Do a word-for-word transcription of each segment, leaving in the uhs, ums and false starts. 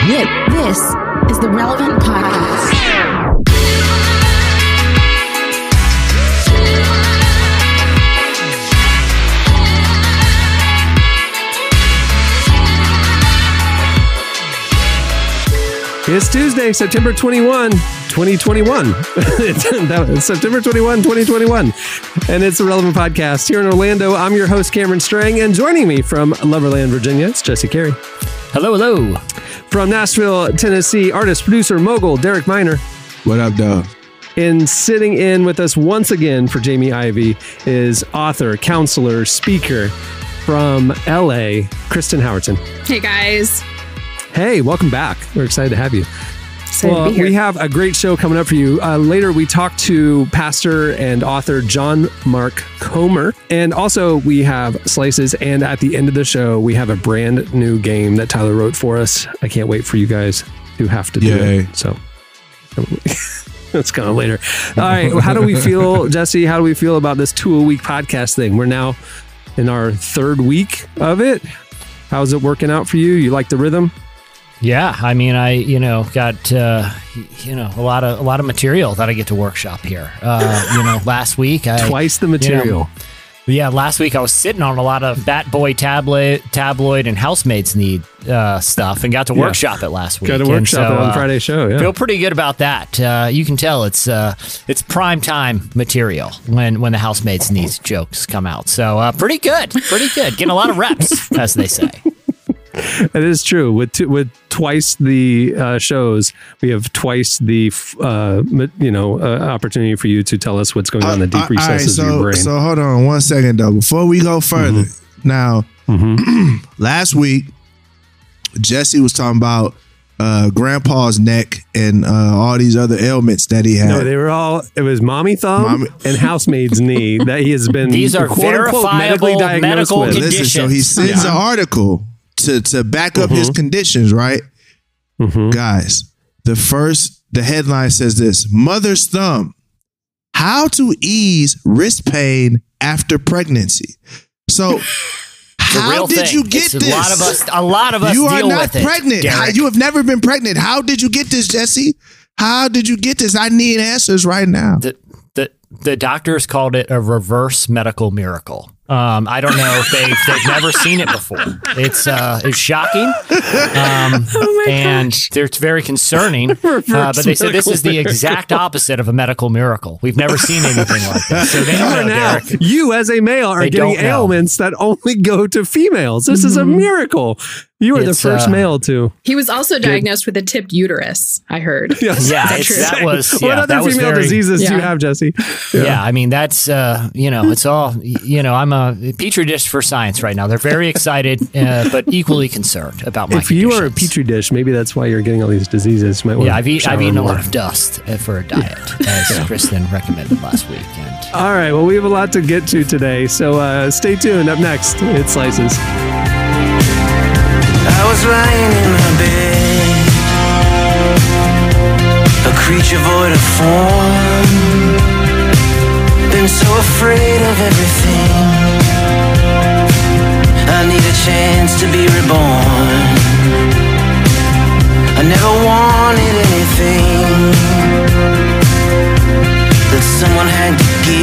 This is the Relevant Podcast. It's Tuesday, September twenty-first, twenty twenty-one. It's September twenty-first, twenty twenty-one. And it's the Relevant Podcast here in Orlando. I'm your host, Cameron Strang, and joining me from Loverland, Virginia, it's Jesse Carey. Hello, hello. From Nashville, Tennessee, artist, producer, mogul, Derek Miner. What up, dog? And sitting in with us once again for Jamie Ivey is author, counselor, speaker from L A, Kristen Howerton. Hey, guys. Hey, welcome back. We're excited to have you. Excited well, to be here. We have a great show coming up for you. Uh, later, we talk to pastor and author John Mark Comer. And also, we have Slices. And at the end of the show, we have a brand new game that Tyler wrote for us. I can't wait for you guys to have to do Yay. it. So that's kind of later. All right. How do we feel, Jesse? How do we feel about this two-a-week podcast thing? We're now in our third week of it. How's it working out for you? You like the rhythm? Yeah, I mean, I you know got uh, you know a lot of a lot of material that I get to workshop here. Uh, you know, last week I Twice the material. You know, yeah, last week I was sitting on a lot of Bat Boy tabloid, tabloid, and Housemaid's Need uh, stuff, and got to Yeah. workshop it last week. Got to And workshop so, it on uh, Friday's show. Yeah. Feel pretty good about that. Uh, you can tell it's uh, it's prime time material when when the Housemaid's Needs jokes come out. So uh, pretty good, pretty good. Getting a lot of reps, as they say. It is true. With t- with twice the uh, shows, we have twice the f- uh, m- you know uh, opportunity for you to tell us what's going on in the deep Uh, all right, recesses so, of your brain. So hold on one second, though. Before we go further, Mm-hmm. now, last week, Jesse was talking about uh, Grandpa's neck and uh, all these other ailments that he had. no, they were all. It was mommy thumb Mommy- and housemaid's knee that he has been. These are quote unquote medically verifiable diagnosed medical with. conditions. Listen, so he sends Yeah. an article to, to back up his conditions, right? Mhm. Guys, the first, the headline says this: Mother's thumb, how to ease wrist pain after pregnancy. So, It's a how real did thing. you get It's this? A lot of us, a lot of us You are deal not with it, pregnant. How- Derek. you have never been pregnant. How did you get this, Jesse? How did you get this? I need answers right now. the, the the doctors called it a reverse medical miracle. Um, I don't know if they've they've never seen it before. It's uh, it's shocking, um, Oh my and gosh. they're- it's very concerning. Uh, but they said this is the exact opposite of a medical miracle. We've never seen anything like this. So they You don't are know, now, Derek. you as a male are They getting don't know. ailments that only go to females. This is a miracle. You are the It's, first uh, male to. He was also diagnosed with a tipped uterus, I heard. Yes. Yeah, that it's, true? that was What yeah, other that was female very, diseases do you Yeah. have, Jesse? Yeah. I mean, that's, uh, you know, it's all, you know, I'm a petri dish for science right now. They're very excited, uh, but equally concerned about my If you are a conditions. petri dish, maybe that's why you're getting all these diseases. You might want Yeah, to I've, eat, shower I've eaten a more. lot of dust uh, for a diet, as Kristen recommended last week. And All right, well, we have a lot to get to today, so uh, stay tuned. Up next, it's Slices. I was lying in my bed, a creature void of form, been so afraid of everything. I need a chance to be reborn. I never wanted anything that someone had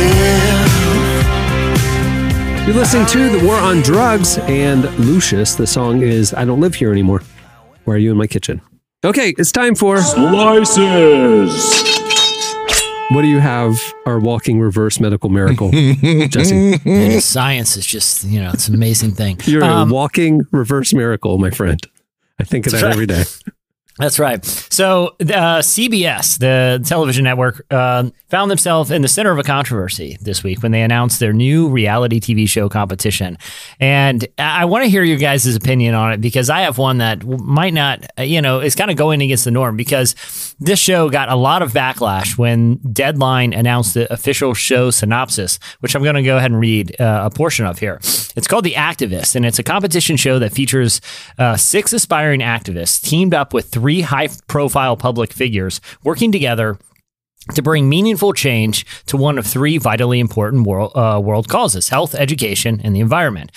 to give. You're listening to The War on Drugs and Lucius. The song is I Don't Live Here Anymore. Why are you in my kitchen? Okay, it's time for Slices. What do you have? Our walking reverse medical miracle, Jesse. and science is just, you know, it's an amazing thing. You're Um, a walking reverse miracle, my friend. I think of that right. every day. That's right. So uh, C B S, the television network, uh, found themselves in the center of a controversy this week when they announced their new reality T V show competition. And I want to hear your guys' opinion on it because I have one that might not, you know, is kind of going against the norm because this show got a lot of backlash when Deadline announced the official show synopsis, which I'm going to go ahead and read uh, a portion of here. It's called The Activist, and it's a competition show that features uh, six aspiring activists teamed up with three high-profile public figures working together to bring meaningful change to one of three vitally important world, uh, world causes: health, education, and the environment.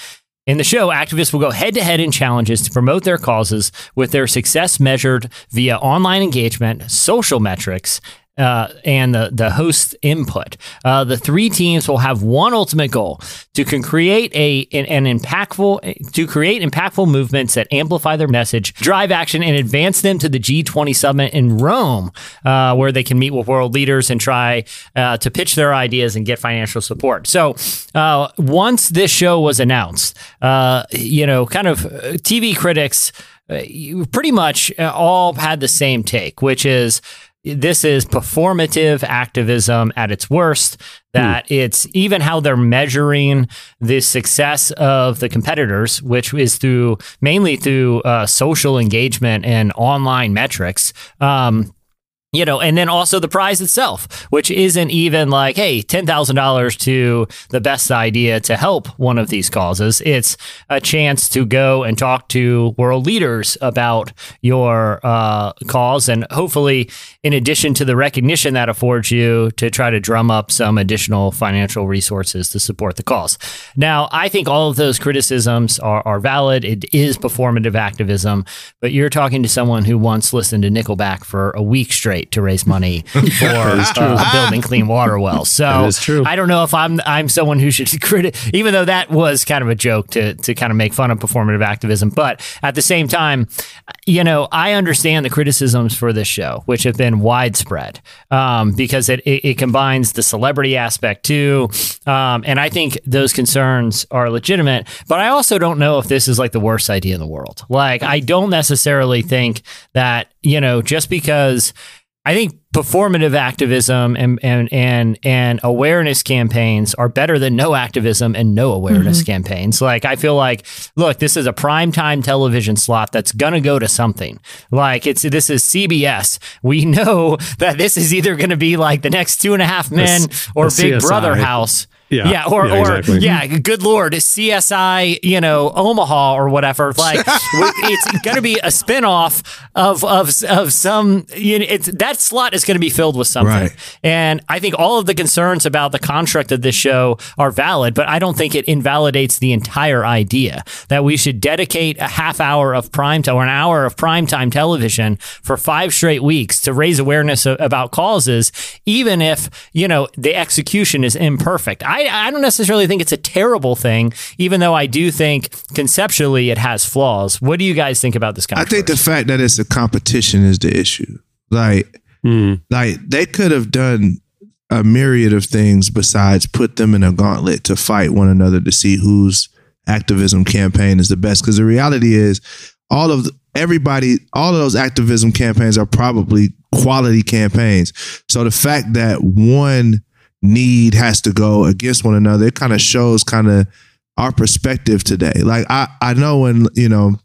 In the show, activists will go head-to-head in challenges to promote their causes with their success measured via online engagement, social metrics, Uh, and the, the host input. Uh, the three teams will have one ultimate goal: to con- create a an, an impactful to create impactful movements that amplify their message, drive action, and advance them to the G twenty summit in Rome, uh, where they can meet with world leaders and try uh, to pitch their ideas and get financial support. So uh, once this show was announced, uh, you know, kind of T V critics uh, pretty much all had the same take, which is, this is performative activism at its worst, that hmm. it's even how they're measuring the success of the competitors, which is through mainly through uh, social engagement and online metrics. Um, You know, and then also the prize itself, which isn't even like, hey, ten thousand dollars to the best idea to help one of these causes. It's a chance to go and talk to world leaders about your uh, cause. And hopefully, in addition to the recognition that affords you, to try to drum up some additional financial resources to support the cause. Now, I think all of those criticisms are, are valid. It is performative activism, but you're talking to someone who once listened to Nickelback for a week straight to raise money for uh, building clean water wells. So I don't know if I'm I'm someone who should credit, even though that was kind of a joke to to kind of make fun of performative activism. But at the same time, you know, I understand the criticisms for this show, which have been widespread, um, because it, it it combines the celebrity aspect too, um, and I think those concerns are legitimate. But I also don't know if this is like the worst idea in the world. Like, I don't necessarily think that, you know, just because. I think performative activism and, and and and awareness campaigns are better than no activism and no awareness mm-hmm. campaigns. Like, I feel like, look, this is a primetime television slot that's gonna go to something. Like, it's this is C B S. We know that this is either gonna be like the next Two and a Half Men the, or the Big C S I. Brother House. Yeah, yeah, or, yeah, or exactly. yeah, good Lord, C S I, you know, Omaha or whatever. Like, it's going to be a spinoff of of of some. You know, it's that slot is going to be filled with something. Right. And I think all of the concerns about the construct of this show are valid, but I don't think it invalidates the entire idea that we should dedicate a half hour of prime time or an hour of primetime television for five straight weeks to raise awareness of, about causes, even if, you know, the execution is imperfect. I I don't necessarily think it's a terrible thing, even though I do think conceptually it has flaws. What do you guys think about this controversy? I think the fact that it's a competition is the issue. Like, mm. like they could have done a myriad of things besides put them in a gauntlet to fight one another to see whose activism campaign is the best. Because the reality is, all of the, everybody, all of those activism campaigns are probably quality campaigns. So the fact that one need has to go against one another, it kind of shows kind of our perspective today. Like, I, I know when, you know,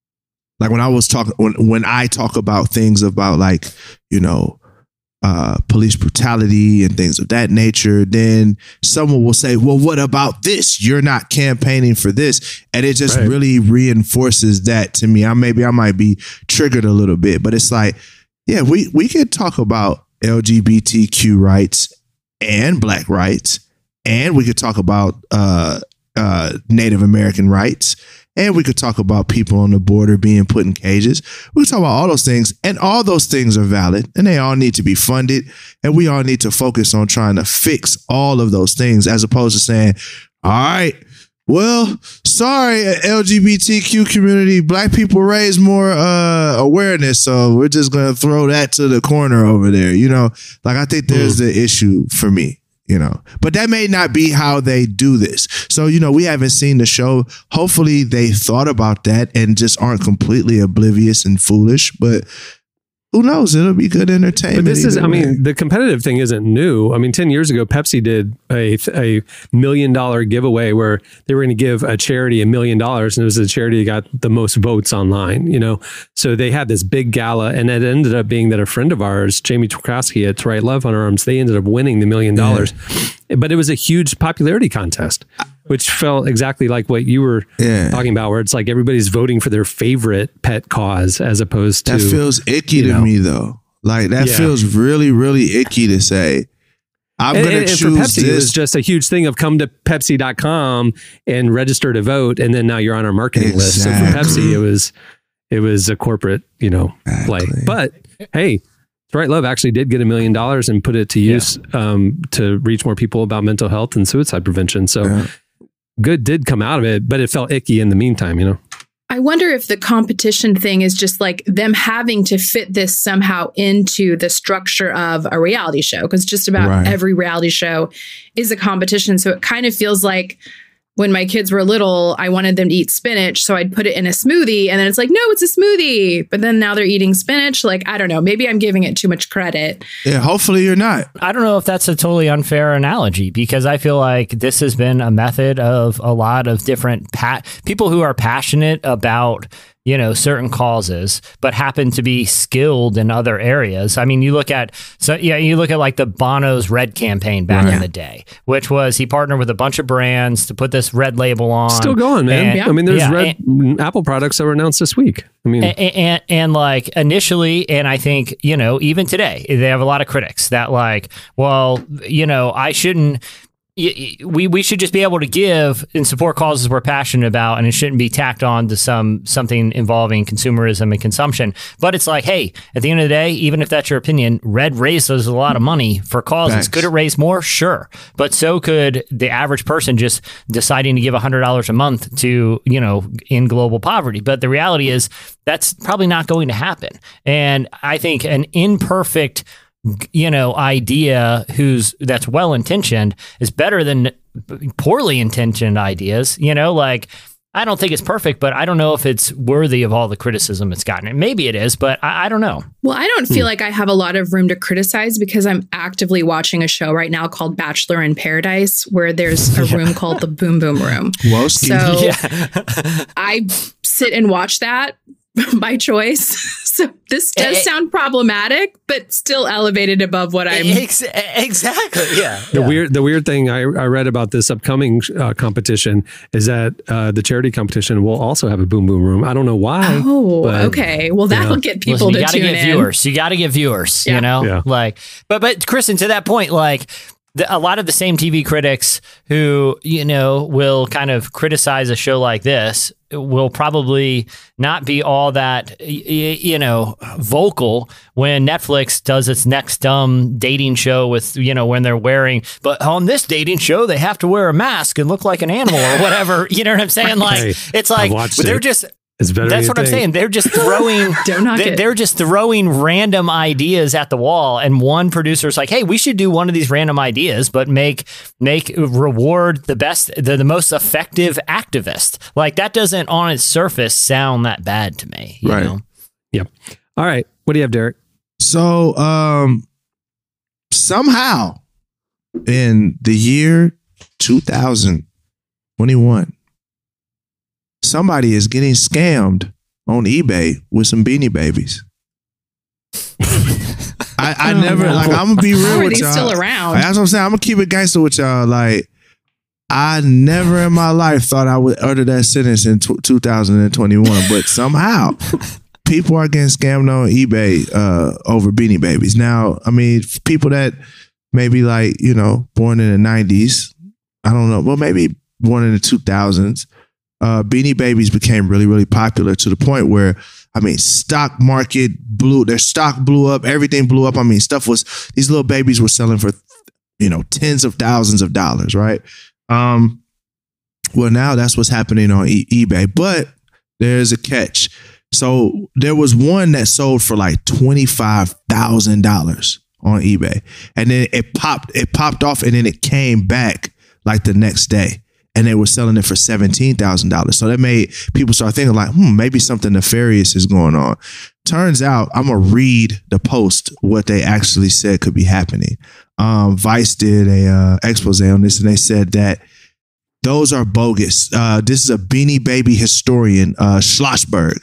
like when I was talking, when, when I talk about things about like, you know, uh, police brutality and things of that nature, then someone will say, well, what about this? You're not campaigning for this. And it just right. really reinforces that to me. I maybe I might be triggered a little bit, but it's like, yeah, we, we could talk about L G B T Q rights and Black rights, and we could talk about uh, uh, Native American rights, and we could talk about people on the border being put in cages. We could talk about all those things, and all those things are valid, and they all need to be funded, and we all need to focus on trying to fix all of those things, as opposed to saying, all right, well, sorry, L G B T Q community, Black people raise more uh, awareness, so we're just going to throw that to the corner over there. You know, like, I think there's mm. the issue for me, you know, but that may not be how they do this. So, you know, we haven't seen the show. Hopefully they thought about that and just aren't completely oblivious and foolish, but who knows? It'll be good entertainment. But this is, way. I mean, the competitive thing isn't new. I mean, ten years ago, Pepsi did a, a million dollar giveaway where they were going to give a charity a million dollars, and it was a charity that got the most votes online, you know? So they had this big gala, and it ended up being that a friend of ours, Jamie Twakowski at To Right Love on Arms, they ended up winning the million dollars. But it was a huge popularity contest, which felt exactly like what you were yeah. talking about, where it's like everybody's voting for their favorite pet cause as opposed to... That feels icky to know. me, though. Like, that yeah. feels really, really icky to say, I'm And, going and- to and for choose Pepsi, it was this. just a huge thing of come to Pepsi dot com and register to vote, and then now you're on our marketing list. So for Exactly. Pepsi, it was it was a corporate, you know, play. Exactly. But hey, It's Right Love actually did get a million dollars and put it to use um, to reach more people about mental health and suicide prevention. So Yeah. good did come out of it, but it felt icky in the meantime, you know. I wonder if the competition thing is just like them having to fit this somehow into the structure of a reality show, because just about Right. every reality show is a competition. So it kind of feels like when my kids were little, I wanted them to eat spinach. So I'd put it in a smoothie and then it's like, no, it's a smoothie. But then now they're eating spinach. Like, I don't know. Maybe I'm giving it too much credit. Yeah, hopefully you're not. I don't know if that's a totally unfair analogy, because I feel like this has been a method of a lot of different pa- people who are passionate about, you know, certain causes, but happen to be skilled in other areas. I mean, you look at, so yeah, you look at like the Bono's Red campaign back Right. in the day, which was he partnered with a bunch of brands to put this red label on. Still going, man. And- I mean, there's yeah, red Apple products that were announced this week. I mean, and, and and like initially, and I think, you know, even today, they have a lot of critics that like, well, you know, I shouldn't. y- y- We we should just be able to give and support causes we're passionate about, and it shouldn't be tacked on to some something involving consumerism and consumption. But it's like, hey, at the end of the day, even if that's your opinion, Red raises a lot of money for causes. Thanks. Could it raise more? Sure, but so could the average person just deciding to give a hundred dollars a month to, you know, in global poverty. But the reality is that's probably not going to happen. And I think an imperfect, you know, idea who's that's well intentioned is better than poorly intentioned ideas. You know, like I don't think it's perfect, but I don't know if it's worthy of all the criticism it's gotten. Maybe it is, but I, I don't know. Well, I don't feel like I have a lot of room to criticize because I'm actively watching a show right now called Bachelor in Paradise, where there's a room called the Boom Boom Room. Woski. So I sit and watch that by choice. So this does Eh, eh. sound problematic, but still elevated above what I'm. Ex- exactly. Yeah. the yeah. weird the weird thing I, I read about this upcoming uh, competition is that uh, the charity competition will also have a Boom Boom Room. I don't know why. Oh, but- okay. Well, that'll yeah. get people Listen, you to gotta tune get in. viewers. You got to get viewers. Yeah. You know, Yeah. like, but but Kristen, to that point, like. The, a lot of the same T V critics who, you know, will kind of criticize a show like this will probably not be all that, y- y- you know, vocal when Netflix does its next dumb dating show with, you know, when they're wearing, but on this dating show, they have to wear a mask and look like an animal or whatever. You know what I'm saying? Like, Hey, it's like, I've watched they're it. just, It's better. that's than what you I'm think. saying. They're just throwing, Don't knock they, it. they're just throwing random ideas at the wall. And one producer's like, hey, we should do one of these random ideas, but make, make reward the best, the, the most effective activist. Like that doesn't on its surface sound that bad to me. You Right. know? Yep. All right. What do you have, Derek? So um somehow in the year two thousand twenty-one, somebody is getting scammed on eBay with some Beanie Babies. I, I Oh, never no. like I'm gonna be real How are with these y'all. still around? That's what I'm saying. I'm gonna keep it gangster with y'all. Like I never in my life thought I would utter that sentence in tw- two thousand twenty-one, but somehow people are getting scammed on eBay uh, over Beanie Babies. Now, I mean, f- people that maybe like, you know, born in the nineties, I don't know, well, maybe born in the two thousands, uh, Beanie Babies became really, really popular to the point where, I mean, stock market blew, their stock blew up, everything blew up. I mean, stuff was, these little babies were selling for, you know, tens of thousands of dollars, right? Um, well, now that's what's happening on e- eBay, but there's a catch. So there was one that sold for like twenty-five thousand dollars on eBay, and then it popped, it popped off, and then it came back like the next day, and they were selling it for seventeen thousand dollars. So that made people start thinking like, hmm, maybe something nefarious is going on. Turns out, I'm gonna read the post what they actually said could be happening. Um, Vice did a uh, expose on this, and they said that those are bogus. Uh, this is a Beanie Baby historian, uh, Schlossberg,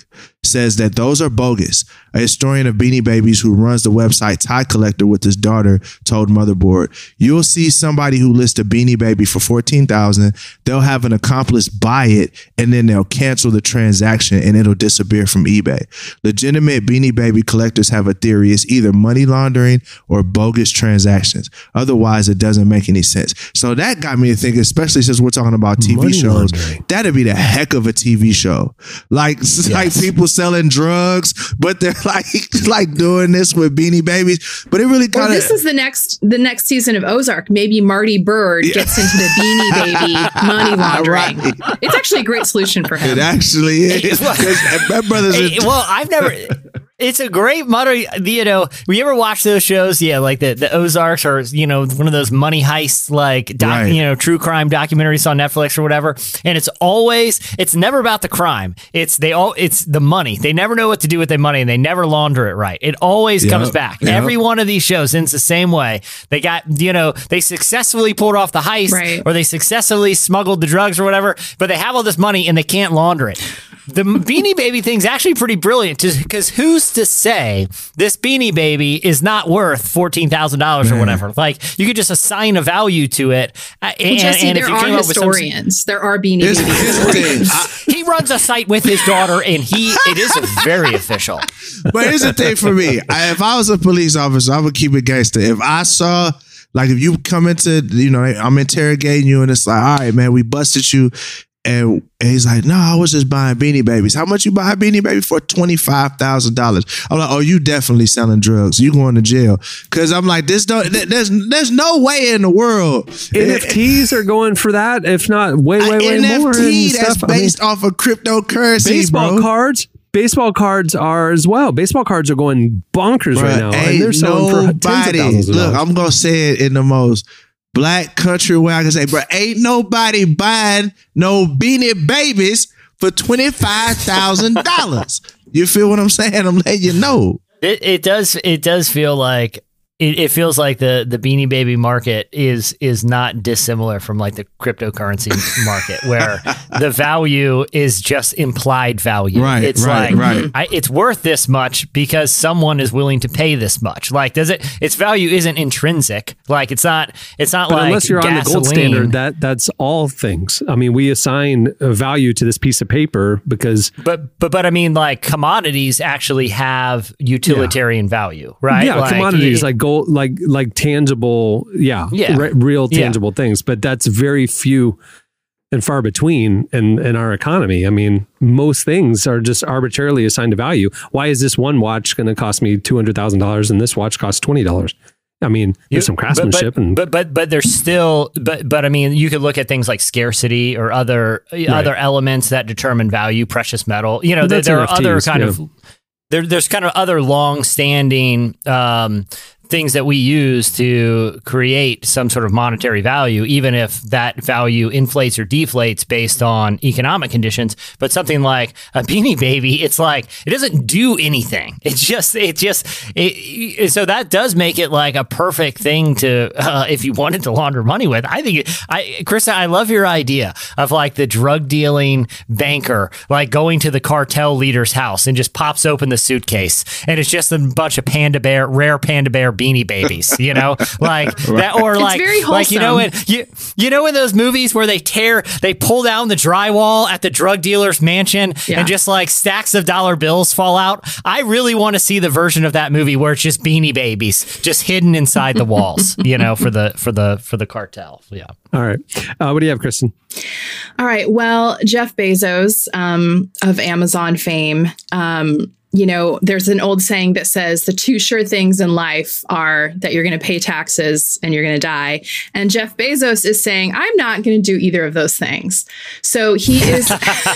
says that those are bogus. A historian of Beanie Babies who runs the website Tie Collector with his daughter told Motherboard, you'll see somebody who lists a Beanie Baby for fourteen thousand dollars. They'll have an accomplice buy it and then they'll cancel the transaction and it'll disappear from eBay. Legitimate Beanie Baby collectors have a theory. It's either money laundering or bogus transactions. Otherwise, it doesn't make any sense. So that got me to think, especially since we're talking about T V Money shows, laundering. that'd be the heck of a T V show. Like, Yes. like people selling drugs, but they're like like doing this with Beanie Babies. But it really Well, kind of this is the next the next season of Ozark. Maybe Marty Bird gets into the Beanie Baby money laundering. Right. It's actually a great solution for him. it actually is. 'Cause my brother's Hey, in- well, I've never. It's a great money. You know, we ever watch those shows? Yeah, like the, the Ozarks, or you know, one of those money heists, like doc, Right. you know, true crime documentaries on Netflix or whatever. And it's always, it's never about the crime. It's they all, it's the money. They never know what to do with their money, and they never launder it right. It always Yep. comes back. Yep. Every one of these shows ends the same way. They got, you know, they successfully pulled off the heist, Right. or they successfully smuggled the drugs or whatever, but they have all this money and they can't launder it. The Beanie Baby thing's actually pretty brilliant, because who's to say this Beanie Baby is not worth fourteen thousand dollars or whatever? Like, you could just assign a value to it. uh, And, Well, Jesse, and if there you are came up with some, historians. There are Beanie Here's- Baby here's the thing. historians. he runs a site with his daughter, and he it is very official. But here's the thing for me. I, if I was a police officer, I would keep it gangster. If I saw, like, if you come into, you know, I'm interrogating you and it's like, all right, man, we busted you. And, and he's like, no, I was just buying Beanie Babies. How much you buy a Beanie Baby for? twenty-five thousand dollars. I'm like, oh, you definitely selling drugs. You going to jail. Because I'm like, this don't, th- there's there's no way in the world. N F Ts are going for that, if not way, way, way N F T more. And that's stuff. I mean, based off of cryptocurrency, baseball bro. cards. Baseball cards are as well. Baseball cards are going bonkers right now, and they're selling for tens of nobody, thousands of look, dollars. I'm gonna say it in the most black country way I can say, bro. Ain't nobody buying no Beanie Babies for twenty-five thousand dollars. You feel what I'm saying? I'm letting you know. It it does it does feel like it, it feels like the the Beanie Baby market is is not dissimilar from like the cryptocurrency market, where the value is just implied value. Right, It's right, like right. I, it's worth this much because someone is willing to pay this much. Like, does it? Its value isn't intrinsic. Like, it's not. It's not But like unless you're on the gold gasoline. standard, that that's all things. I mean, we assign a value to this piece of paper because But but but I mean, like, commodities actually have utilitarian value, right? yeah, Like, commodities it- like gold, like like tangible, yeah, Yeah. re- real Yeah. tangible things. But that's very few and far between in in our economy. I mean, most things are just arbitrarily assigned a value. Why is this one watch going to cost me two hundred thousand dollars and this watch costs twenty dollars? I mean, there's some But- craftsmanship but, and but but but there's still but but I mean, you could look at things like scarcity or other other elements that determine value, precious metal. You know, But there, that's there are N F Ts, other kind yeah. of there there's kind of other long-standing um, things that we use to create some sort of monetary value, even if that value inflates or deflates based on economic conditions. But something like a Beanie Baby, it's like it doesn't do anything. It's just, it just, it, so that does make it like a perfect thing to, uh, if you wanted to launder money with. I think, I, Krista, I love your idea of like the drug dealing banker, like going to the cartel leader's house and just pops open the suitcase and it's just a bunch of panda bear, rare panda bear Beanie Babies, you know, like that, or like, very like you know, in wholesome. you you know, in those movies where they tear, they pull down the drywall at the drug dealer's mansion Yeah. and just like stacks of dollar bills fall out. I really want to see the version of that movie where it's just Beanie Babies just hidden inside the walls, you know, for the for the for the cartel. Yeah. all right. Uh, what do you have, Kristen? All right. Well, Jeff Bezos um, of Amazon fame, um, you know, there's an old saying that says the two sure things in life are that you're going to pay taxes and you're going to die. And Jeff Bezos is saying, I'm not going to do either of those things. So he is,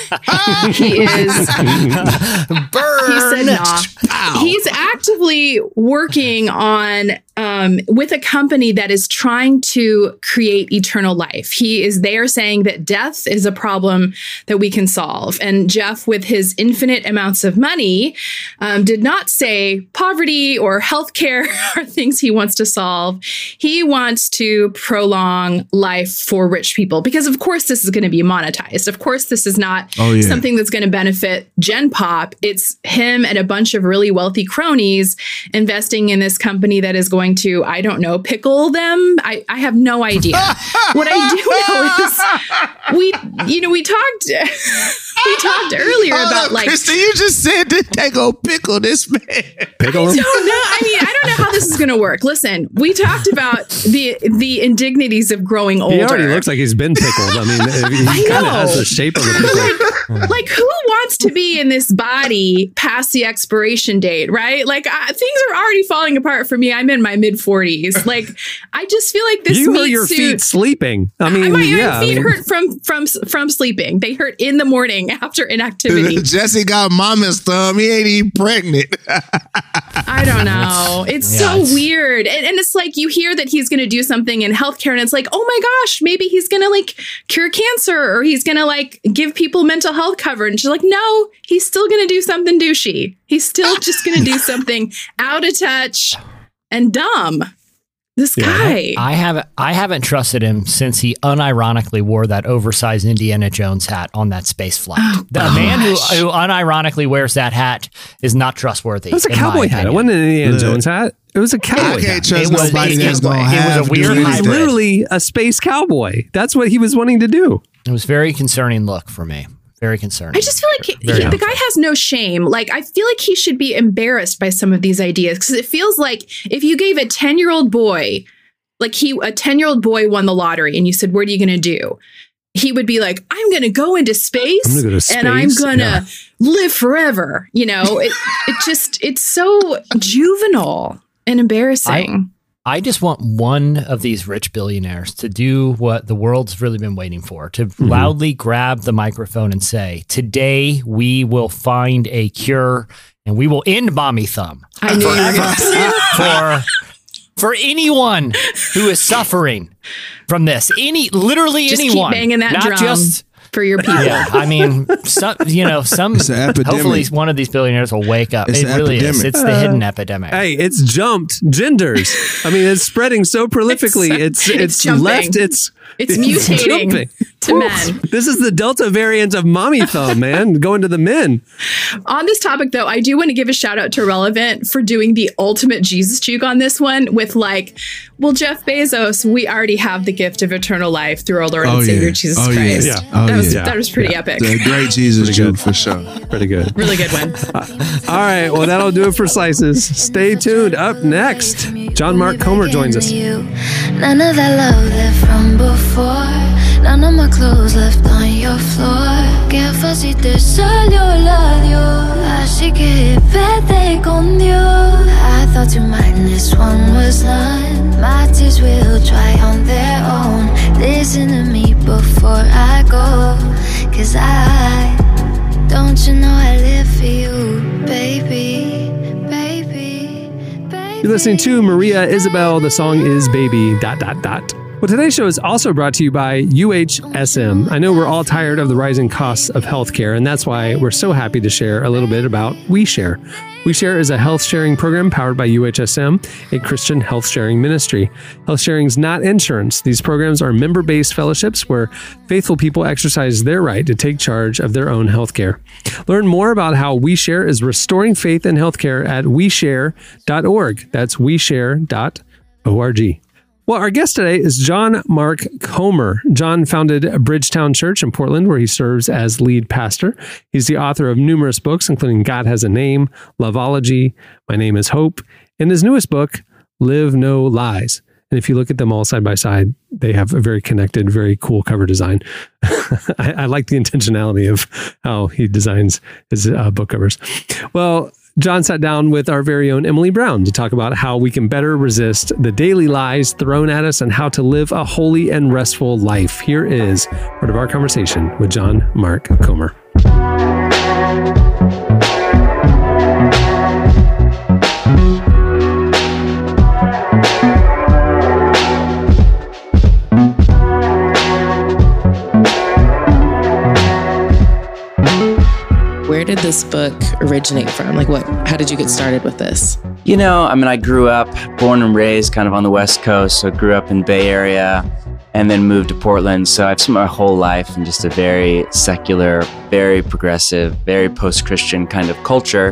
he is, Burn. he said, nah. He's actively working on um, with a company that is trying to create eternal life. He is there saying that death is a problem that we can solve. And Jeff, with his infinite amounts of money, um, did not say poverty or healthcare are things he wants to solve. He wants to prolong life for rich people because, of course, this is going to be monetized. Of course, this is not Oh, yeah. something that's going to benefit Gen Pop. It's him and a bunch of really wealthy cronies investing in this company that is going to, I don't know, pickle them. I, I have no idea. What I do know is we, you know, we talked, we talked earlier Hold about up, like, Kristen, you just said that they go pickle this man. Pickle I him? don't know. I mean, I don't know how this is going to work. Listen, we talked about the the indignities of growing older. He already looks like he's been pickled. I mean, he I kind of know. has the shape of a pickle. Like, who wants to be in this body past the expiration date, right? Like, uh, things are already falling apart for me. I'm in my mid forties. Like, I just feel like this You hurt meat your suit. feet sleeping. I mean, my, yeah. my feet I mean, hurt from from from sleeping. They hurt in the morning after inactivity. Jesse got mama's thumb. He ain't even pregnant. I don't know. It's Yeah, so it's- weird. And, and it's like you hear that he's going to do something in healthcare and it's like, oh my gosh, maybe he's going to like cure cancer or he's going to like give people mental health coverage. And she's like, no, he's still going to do something douchey. He's still just going to do something out of touch and dumb. This guy. I haven't I haven't trusted him since he unironically wore that oversized Indiana Jones hat on that space flight. Oh, the man who, who unironically wears that hat is not trustworthy. it was a in my cowboy hat. It opinion. wasn't an Indiana Look. Jones hat. It was a cowboy I hat. can't trust It was- nobody it- that's it- gonna it was a have weird do He's hybrid. anything. literally a space cowboy. That's what he was wanting to do. It was a very concerning look for me. Very concerning. I just feel like he, Very he- the helpful. guy has no shame. Like, I feel like he should be embarrassed by some of these ideas because it feels like if you gave a ten year old boy, like he, a ten year old boy won the lottery and you said, what are you going to do? He would be like, I'm going to go into space, I'm gonna go to and I'm space, going to yeah. live forever. You know, it, it just, it's so juvenile and embarrassing. I just want one of these rich billionaires to do what the world's really been waiting for, to Mm-hmm. loudly grab the microphone and say, today we will find a cure and we will end mommy thumb I knew you were going to say for for anyone who is suffering from this. Any literally Just keep anyone. banging that not drum. just for your people. yeah, I mean, some, you know, some. It's an epidemic. Hopefully, one of these billionaires will wake up. It's it an really is. epidemic. It's the hidden epidemic. Hey, it's jumped genders. I mean, it's spreading so prolifically. It's It's- it's, it's jumping. left. It's It's mutating jumping. to men. This is the Delta variant of mommy thumb, man, going to the men. On this topic, though, I do want to give a shout out to Relevant for doing the ultimate Jesus juke on this one with like, well, Jeff Bezos, we already have the gift of eternal life through our Lord Oh, and Savior yeah. Jesus Oh, yeah. Christ. Yeah. Oh, that, was, yeah. that was pretty epic. The great Jesus Jew for sure. Pretty good. Really good one. All right, well, that'll do it for Slices. Stay tuned. Up next, John Mark Comer joins us. None of that love left from before. None of my clothes left on your floor. Qué fácil te salió el adiós. Así que vete con Dios. I thought to mine this one was none. My tears will dry on their own. Listen to me before I go. Cause I, don't you know I live for you, baby, baby, baby. You're listening to Maria Isabel. The song is Baby, dot, dot, dot. Well, today's show is also brought to you by U H S M. I know we're all tired of the rising costs of healthcare, and that's why we're so happy to share a little bit about WeShare. WeShare is a health sharing program powered by U H S M, a Christian health sharing ministry. Health sharing is not insurance. These programs are member-based fellowships where faithful people exercise their right to take charge of their own healthcare. Learn more about how WeShare is restoring faith in healthcare at we share dot org. That's we share dot org. Well, our guest today is John Mark Comer. John founded Bridgetown Church in Portland, where he serves as lead pastor. He's the author of numerous books, including God Has a Name, Loveology, My Name is Hope, and his newest book, Live No Lies. And if you look at them all side by side, they have a very connected, very cool cover design. I, I like the intentionality of how he designs his uh, book covers. Well, John sat down with our very own Emily Brown to talk about how we can better resist the daily lies thrown at us and how to live a holy and restful life. Here is part of our conversation with John Mark Comer. where did this book originate from? Like what, how did you get started with this? You know, I mean, I grew up, born and raised kind of on the West Coast. So I grew up in Bay Area and then moved to Portland. So I've spent my whole life in just a very secular, very progressive, very post-Christian kind of culture.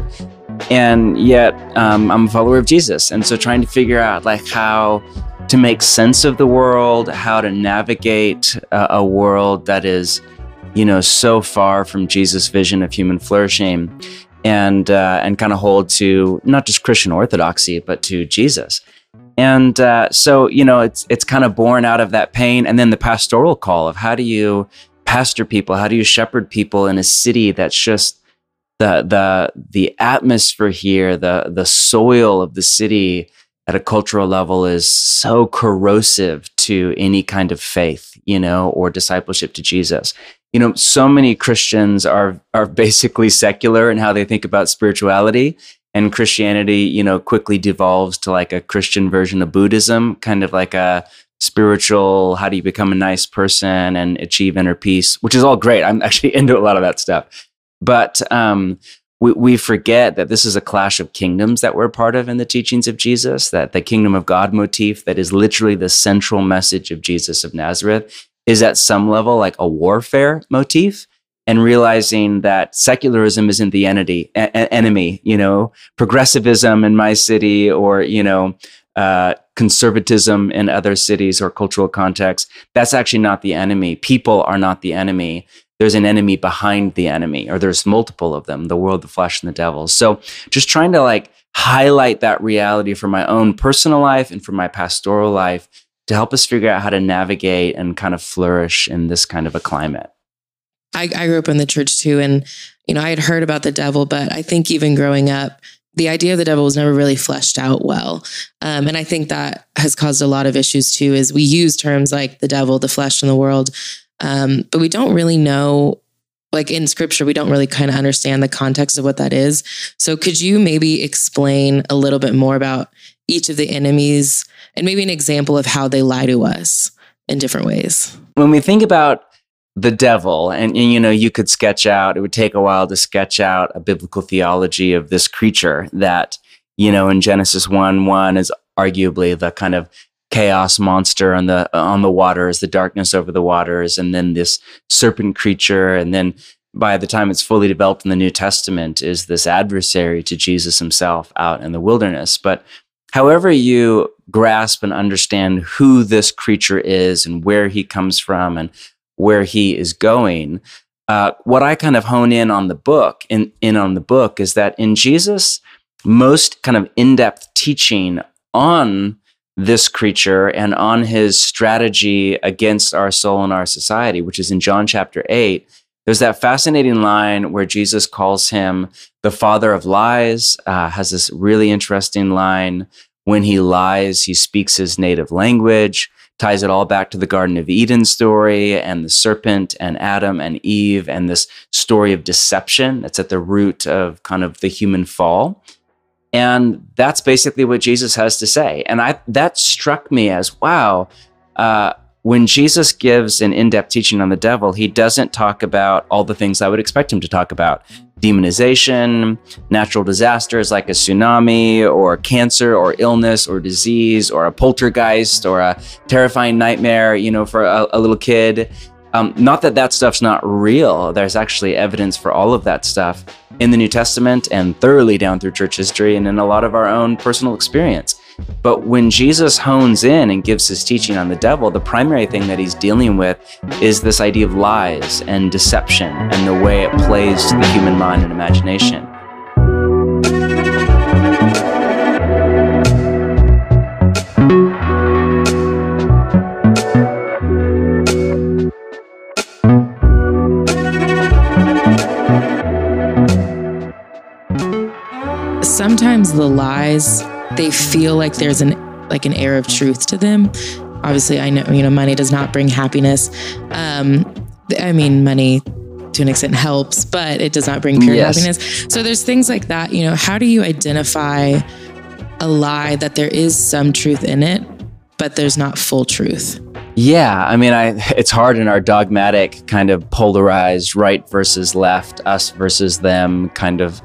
And yet um, I'm a follower of Jesus. And so trying to figure out like how to make sense of the world, how to navigate a, a world that is, you know, so far from Jesus' vision of human flourishing, and uh, and kind of hold to not just Christian orthodoxy, but to Jesus. And uh, so, you know, it's it's kind of born out of that pain. And then the pastoral call of how do you pastor people? How do you shepherd people in a city that's just the the the atmosphere here, the the soil of the city at a cultural level is so corrosive to any kind of faith, you know, or discipleship to Jesus. You know, so many Christians are are basically secular in how they think about spirituality, and Christianity, you know, quickly devolves to like a Christian version of Buddhism, kind of like a spiritual, how do you become a nice person and achieve inner peace, which is all great. I'm actually into a lot of that stuff. But um, we, we forget that this is a clash of kingdoms that we're a part of in the teachings of Jesus, that the kingdom of God motif that is literally the central message of Jesus of Nazareth is at some level like a warfare motif, and realizing that secularism isn't the entity, a- enemy, you know, progressivism in my city or, you know, uh, conservatism in other cities or cultural contexts, that's actually not the enemy. People are not the enemy. There's an enemy behind the enemy, or there's multiple of them, the world, the flesh, and the devil. So just trying to like highlight that reality for my own personal life and for my pastoral life to help us figure out how to navigate and kind of flourish in this kind of a climate. I, I grew up in the church too. And, you know, I had heard about the devil, but I think even growing up, the idea of the devil was never really fleshed out well. Um, and I think that has caused a lot of issues too, is we use terms like the devil, the flesh, and the world. Um, but we don't really know, like in scripture, we don't really kind of understand the context of what that is. So could you maybe explain a little bit more about each of the enemies and maybe an example of how they lie to us in different ways? When we think about the devil, and, and you know, you could sketch out, it would take a while to sketch out a biblical theology of this creature that, you know, in Genesis one one is arguably the kind of chaos monster on the on the waters, the darkness over the waters, and then this serpent creature, and then by the time it's fully developed in the New Testament is this adversary to Jesus himself out in the wilderness. But however you grasp and understand who this creature is and where he comes from and where he is going, uh, what I kind of hone in on the book, in, in on the book is that in Jesus' most kind of in-depth teaching on this creature and on his strategy against our soul and our society, which is in John chapter eight, there's that fascinating line where Jesus calls him the father of lies, uh, has this really interesting line. When he lies, he speaks his native language, ties it all back to the Garden of Eden story and the serpent and Adam and Eve and this story of deception that's at the root of kind of the human fall. And that's basically what Jesus has to say. And I that struck me as, wow, uh, when Jesus gives an in-depth teaching on the devil, he doesn't talk about all the things I would expect him to talk about. Demonization, natural disasters like a tsunami or cancer or illness or disease or a poltergeist or a terrifying nightmare, you know, for a, a little kid. Um, not that that stuff's not real. There's actually evidence for all of that stuff in the New Testament and thoroughly down through church history and in a lot of our own personal experience. But when Jesus hones in and gives his teaching on the devil, the primary thing that he's dealing with is this idea of lies and deception and the way it plays to the human mind and imagination. Sometimes the lies, they feel like there's an like an air of truth to them. Obviously, I know, you know, money does not bring happiness. Um, I mean, money to an extent helps, but it does not bring pure yes. happiness. So there's things like that. You know, how do you identify a lie that there is some truth in it, but there's not full truth? Yeah, I mean, I it's hard in our dogmatic kind of polarized right versus left, us versus them kind of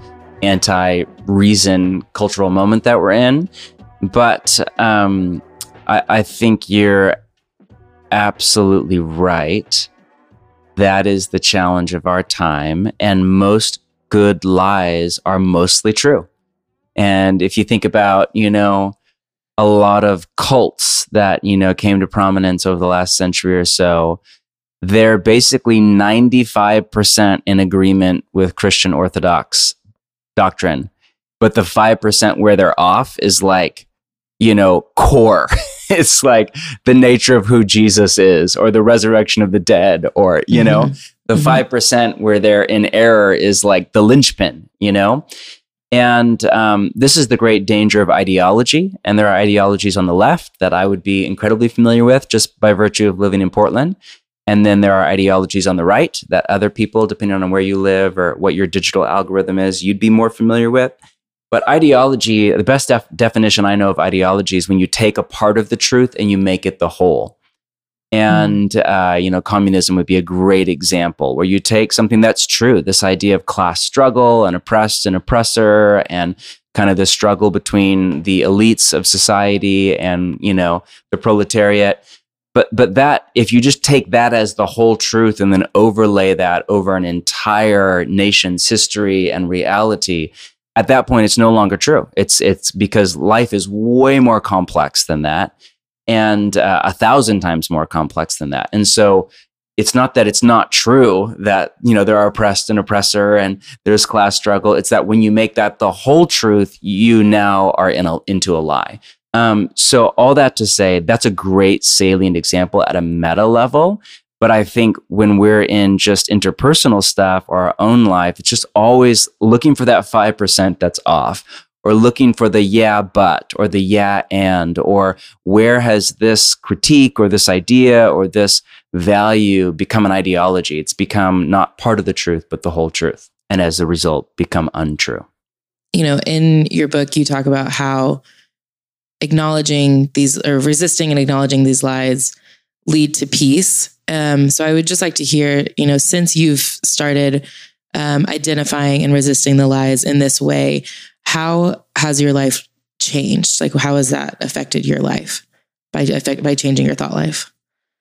anti-reason cultural moment that we're in. But um, I, I think you're absolutely right. That is the challenge of our time. And most good lies are mostly true. And if you think about, you know, a lot of cults that, you know, came to prominence over the last century or so, they're basically ninety-five percent in agreement with Christian Orthodox doctrine. But the five percent where they're off is like, you know, core. It's like the nature of who Jesus is, or the resurrection of the dead, or, you know, mm-hmm. the mm-hmm. five percent where they're in error is like the linchpin, you know? And um, this is the great danger of ideology. And there are ideologies on the left that I would be incredibly familiar with just by virtue of living in Portland. And then there are ideologies on the right that other people, depending on where you live or what your digital algorithm is, you'd be more familiar with. But ideology, the best def- definition I know of ideology is when you take a part of the truth and you make it the whole. And, uh, you know, communism would be a great example where you take something that's true, this idea of class struggle and oppressed and oppressor, and kind of the struggle between the elites of society and, you know, the proletariat. But but that, if you just take that as the whole truth and then overlay that over an entire nation's history and reality, at that point, it's no longer true. It's it's because life is way more complex than that, and uh, a thousand times more complex than that. And so it's not that it's not true that, you know, there are oppressed and oppressor and there's class struggle. It's that when you make that the whole truth, you now are in a, into a lie. Um, so all that to say, that's a great salient example at a meta level. But I think when we're in just interpersonal stuff or our own life, it's just always looking for that five percent that's off, or looking for the yeah, but, or the yeah, and, or where has this critique or this idea or this value become an ideology? It's become not part of the truth, but the whole truth. And as a result, become untrue. You know, in your book, you talk about how acknowledging these, or resisting and acknowledging these lies lead to peace. Um, so I would just like to hear, you know, since you've started um, identifying and resisting the lies in this way, how has your life changed? Like, how has that affected your life by effect, by changing your thought life?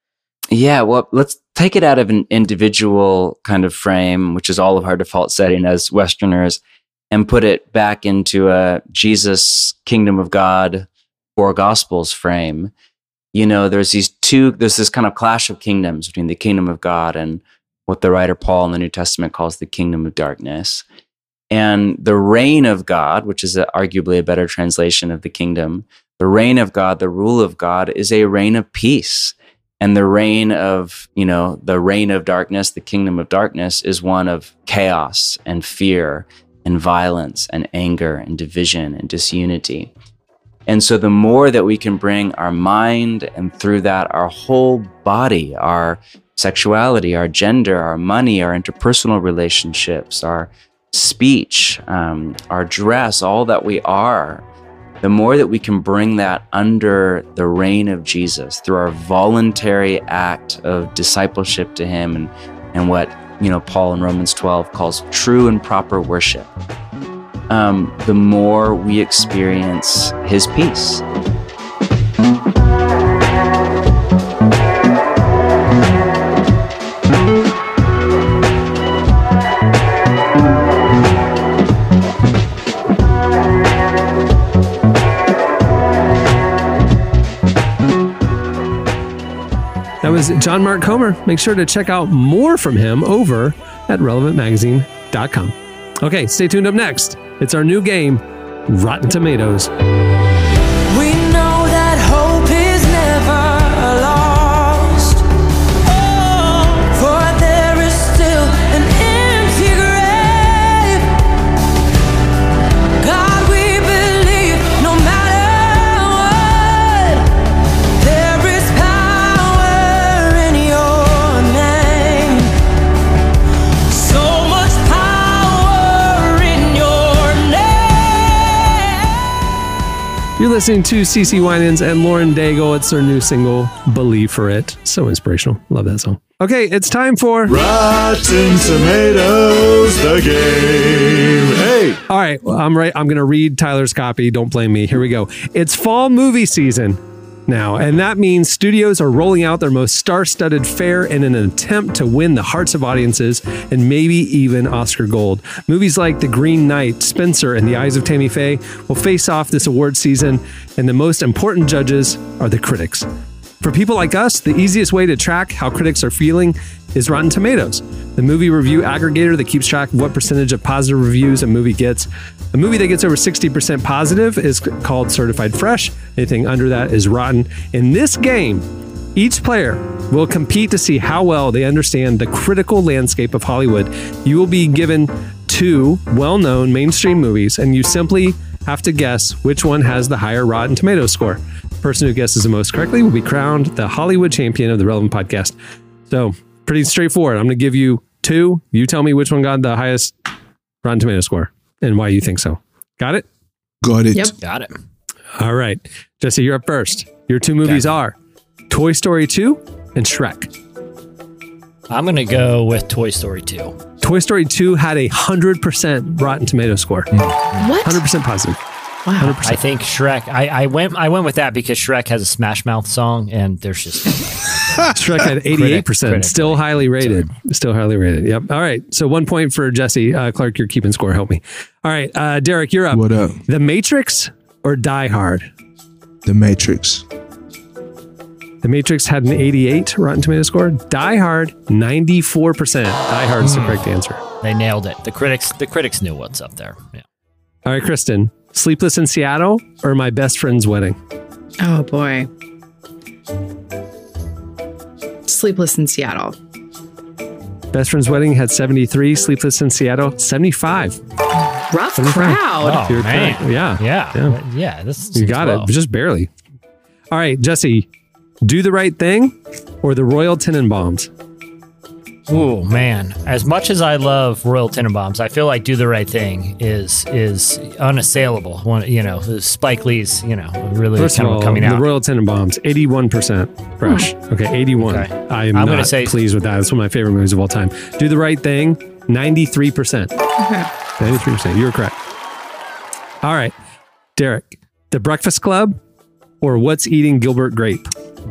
Yeah, well, let's take it out of an individual kind of frame, which is all of our default setting as Westerners, and put it back into a Jesus, kingdom of God, four gospels frame. You know, there's these two, there's this kind of clash of kingdoms between the kingdom of God and what the writer Paul in the New Testament calls the kingdom of darkness. And the reign of God, which is a, arguably a better translation of the kingdom, the reign of God, the rule of God, is a reign of peace. And the reign of, you know, the reign of darkness, the kingdom of darkness, is one of chaos and fear and violence and anger and division and disunity. And so the more that we can bring our mind, and through that our whole body, our sexuality, our gender, our money, our interpersonal relationships, our speech, um, our dress, all that we are, the more that we can bring that under the reign of Jesus through our voluntary act of discipleship to him, and, and what, you know, Paul in Romans twelve calls true and proper worship, um, the more we experience his peace. That was John Mark Comer. Make sure to check out more from him over at relevant magazine dot com. Okay, stay tuned. Up next, it's our new game, Rotten Tomatoes. We know that hope is never lost. Oh, for there is still an empty grave. God, we believe no matter what, there is power in your name. So much power in your name. You're listening to CeCe Winans and Lauren Daigle. It's their new single, Believe for It. So inspirational. Love that song. Okay, it's time for Rotten Tomatoes, the game. Hey. All right, well, I'm right. I'm going to read Tyler's copy. Don't blame me. Here we go. It's fall movie season now, and that means studios are rolling out their most star-studded fare in an attempt to win the hearts of audiences and maybe even Oscar gold. Movies like The Green Knight, Spencer, and The Eyes of Tammy Faye will face off this award season, and the most important judges are the critics. For people like us, the easiest way to track how critics are feeling is Rotten Tomatoes, the movie review aggregator that keeps track of what percentage of positive reviews a movie gets. A movie that gets over sixty percent positive is called certified fresh. Anything under that is rotten. In this game, each player will compete to see how well they understand the critical landscape of Hollywood. You will be given two well-known mainstream movies, and you simply have to guess which one has the higher Rotten Tomatoes score. The person who guesses the most correctly will be crowned the Hollywood champion of the Relevant Podcast. So, pretty straightforward. I'm going to give you two. You tell me which one got the highest Rotten Tomatoes score and why you think so. Got it? Got it. Yep. Got it. All right. Jesse, you're up first. Your two movies Okay. are Toy Story two and Shrek. I'm going to go with Toy Story two. Toy Story two had a one hundred percent Rotten Tomatoes score. What? one hundred percent positive. Wow. one hundred percent. I think Shrek. I, I went. I went with that because Shrek has a Smash Mouth song, and there's just Shrek had eighty-eight percent. Critic, Still highly rated. Still highly rated. Yep. All right. So one point for Jesse. Uh, Clark, you're keeping score. Help me. All right. Uh, Derek, you're up. What up? The Matrix or Die Hard? The Matrix. The Matrix had an eighty-eight Rotten Tomato score. Die Hard, ninety-four percent. Die Hard is the correct answer. they nailed it. The critics. The critics knew what's up there. Yeah. All right, Kristen. Sleepless in Seattle or My Best Friend's Wedding? Oh boy. Sleepless in Seattle. Best Friend's Wedding had seventy-three. Sleepless in Seattle, seventy-five. Rough seventy-five. crowd. Oh You're man. correct. Yeah. Yeah. Yeah. Yeah. This You got it, just barely. All right, Jesse. Do the Right Thing or the Royal Tenenbaums? Oh man! As much as I love Royal Tenenbaums, I feel like Do the Right Thing is is unassailable. One, you know, Spike Lee's, you know, really First of kind all, of coming the out. Royal Tenenbaums, eighty-one percent fresh. Okay, eighty-one. Okay. I am I'm not gonna say- pleased with that. It's one of my favorite movies of all time. Do the Right Thing, ninety-three percent. Okay. ninety-three percent. You're correct. All right, Derek. The Breakfast Club or What's Eating Gilbert Grape?